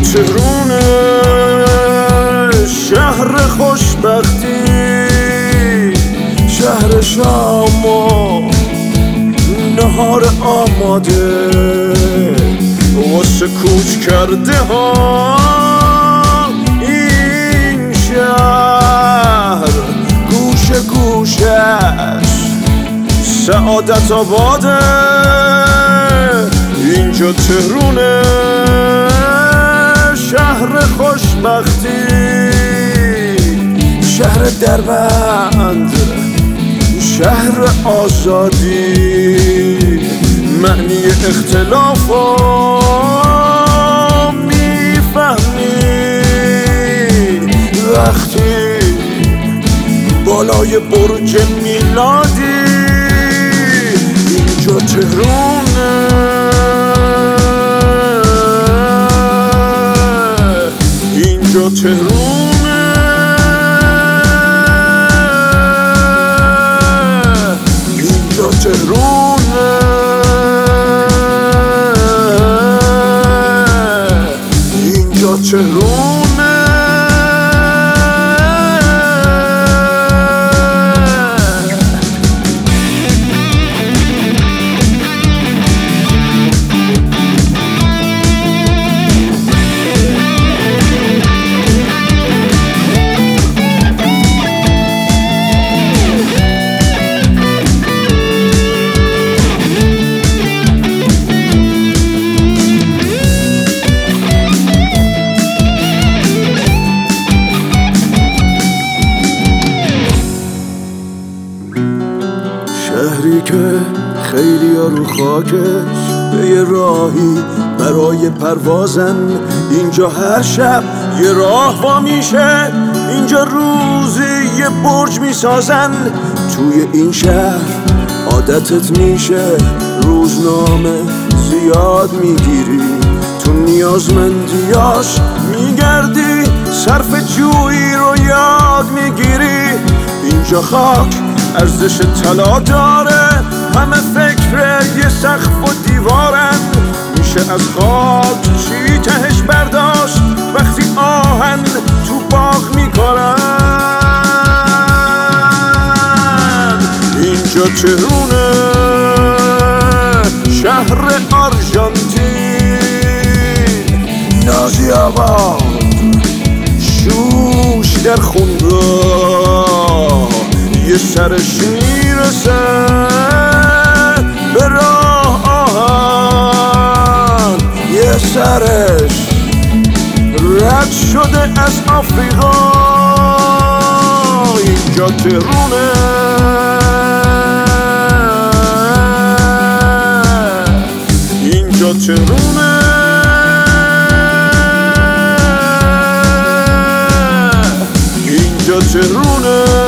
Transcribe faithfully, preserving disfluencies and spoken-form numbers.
تهرونه شهر خوشبختی، شهر شام و نهار آماده واسه کوچ کرده ها. این شهر گوشه گوشش سعادت آباده، اینجا تهرونه شهر خوشبختی، شهر دربند، شهر آزادی، معنی اختلافو میفهمی وقتی بالای برج میلادی. اینجا تهرونه اینجا تهرونه اینجا تهرونه اینجا تهرونه. شهری که خیلی ها رو خاکش به یه راهی برای پروازن، اینجا هر شب یه راه وا میشه، اینجا روزی یه برج میسازن. توی این شهر عادتت میشه روزنامه زیاد میگیری، تو نیازمندیاش میگردی، صرف جویی رو یاد میگیری. اینجا خاک ارزش طلا داره، همه فکر یه سقف و دیوارن، میشه از خاک چی تهش برداشت وقتی آهن تو باغ میکنن. اینجا تهرونه شهر آرژانتین، نازی آباد شوش در خونگاه، یه سرش میرسه به راه آهن، یه سرش رد شده از آفریقا. اینجا تهرونه اینجا تهرونه اینجا تهرونه